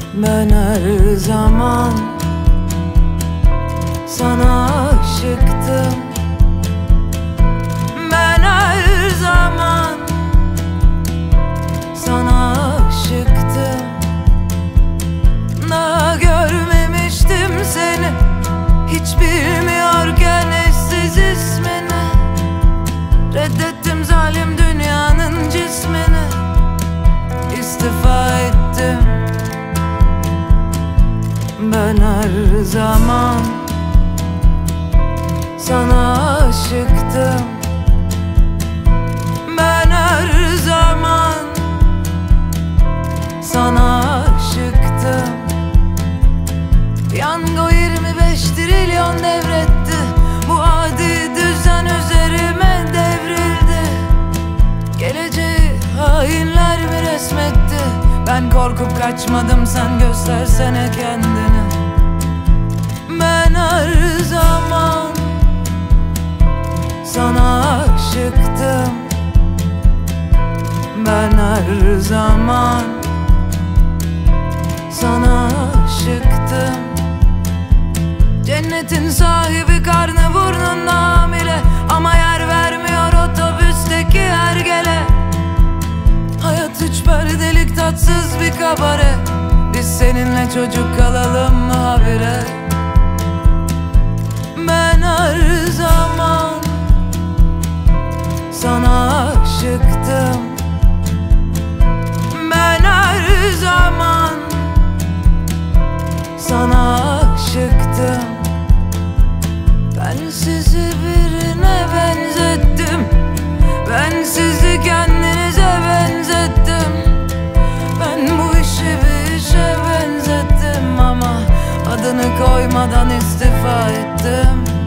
Ben her zaman sana aşıktım. Ben her zaman sana aşıktım. Daha görmemiştim seni, hiç bilmiyorken eşsiz ismini. Reddettim zalim dünyanın cismini, istifa ettim. Ben her zaman sana aşıktım. Ben her zaman sana aşıktım. Piyango 25 trilyon devretti, bu adi düzen üzerime devrildi. Geleceği hainler mi resmetti? Ben korkup kaçmadım, sen göstersene kendini. Ben her zaman sana aşıktım. Ben her zaman sana aşıktım. Cennetin sahibi karnı burnunda hamile, ama yer vermiyor otobüsteki hergele. Hayat üç perdelik tatsız bir kabare, biz seninle çocuk kalalım mı habire? Ben her zaman sana aşıktım. Ben her zaman sana aşıktım. Ben sizi birine benzettim, ben sizi kendinize benzettim. Ben bu işi bir işe benzettim, ama adını koymadan istifa ettim.